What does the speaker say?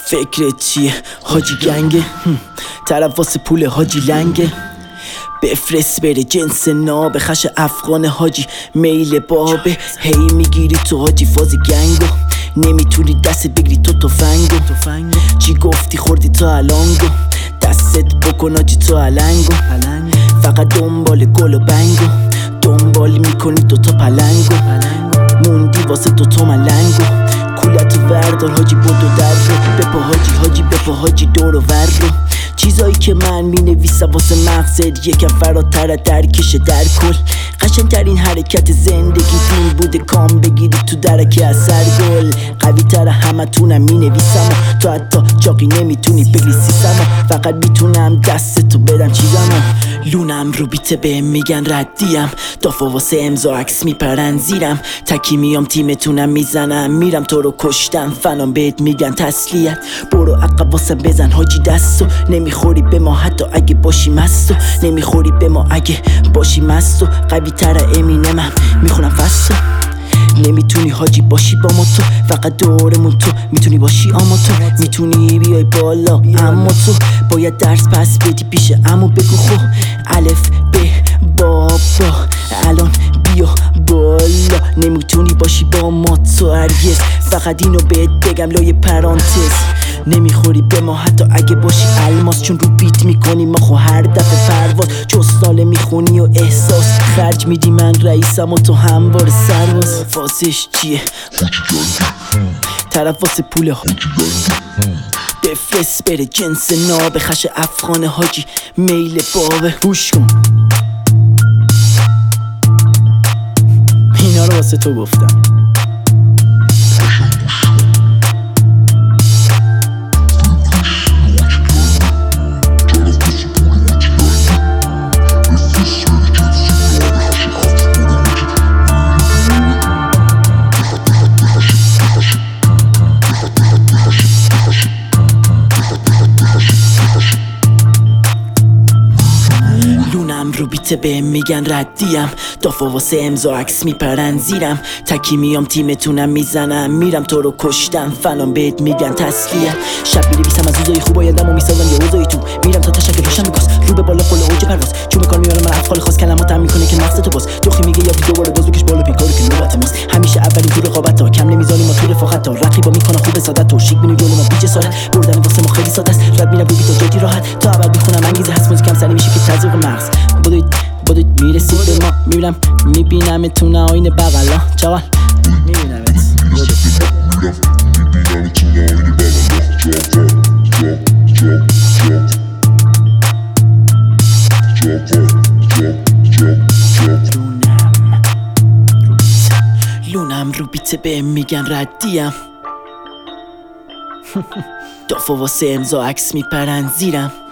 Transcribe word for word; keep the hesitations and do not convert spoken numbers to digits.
فکرت چیه حاجی گنگه؟ طرف واسه پول حاجی لنگه. بفرست بره جنس نابه خش افغان حاجی میل بابه. هی میگیری تو حاجی فاز گنگو، نمیتونی دست بگیری تو تفنگو. چی گفتی خوردی تو الانگو، دستت بکن حاجی تو علنگو. فقط دنبال گل و بنگو، دنبال میکنی دوتا پلنگو. موندی واسه دوتا ملنگو، کولتو وردار حاجی بودو در رو. بپا حاجی حاجی بپا حاجی دور و ور رو. چیزایی که من می نویسم واسه مغزت یکم فراتر درکشه در کل. قشنگترین حرکت زندگی دین بوده کام بگیری تو درک از سر گل. قوی تر همه تونم می نویسم و تو حتی چاقی نمیتونی بگلی سیسم. فقط میتونم دستتو بدم چیزم. لونم رو بیته به میگن ردیم، دافا واسه امضا عکس میپرن زیرم. تکی میام تیمتونم میزنم میرم تو رو کشتم. فنام بهت میگن تسلیت، برو عقب واسه بزن حاجی دستو. نمیخوری به ما حتی اگه باشی مستو، نمیخوری به ما اگه باشی مستو. قوی تر امینمم میخونم فستو. نمیتونی حاجی باشی با ما تو، فقط دورمون تو میتونی باشی اما تو میتونی بیای بالا. اما تو باید درس پس بدی پیش امو بگو خو الف ب بابا الان بیا بالا. نمیتونی باشی با ما تو هرگز، فقط اینو بهت بگم لای پرانتز. نمیخوری به ما حتی اگه باشی الماس، چون رو بیت میکنی ما خو هر دفعه پرواز. جستاله میخونی و احساس خرج میدی، من رئیسم و تو هموار سرباز. واسش چیه طرف واسه پول حاجی بفرست بره جنس نابه خش افغان حاجی میل بابه. گوش کن اینا رو واسه تو گفتم. رو بیته به میگن ردیم، دافا واسه امضا عکس میپرن زیرم. تکی میام تیمتونم میزنم میرم تو رو کشتم. فنام بهت میگن تسلیت، شب می‌نویسم از روزای خوب آینده‌مو میسازم یه روزایی تو میرم تا تشکر باشم میکاس رو به بالا قل اوج پرواز. چون به کار میارم من افعال خاص کلماتم میکنه که مغز تو باز. دوخی میگه یا دوباره باز بکش بالا بیکارو که نوبت ماست. همیشه اولین تو رقابت‌ها کم نمیذاریم ما تو رفاقت‌ها. رقیبا میکنن خوب سعادت تو شیک بینو یولو ما بیچ سالت. بردن واسه ما خیلی ساده است، رد میرم رو بیت جدی راحت. تا اول میخونم انگیزه هست موزیکم سری میشه که تزریق مغز. بدوید بدوید میرسید به ما میبینم میبینم تو نه آینه بغلا. چاول میبینم لونم رو بیته به میگن ردیم، دافا واسه امضا عکس میپرن زیرم.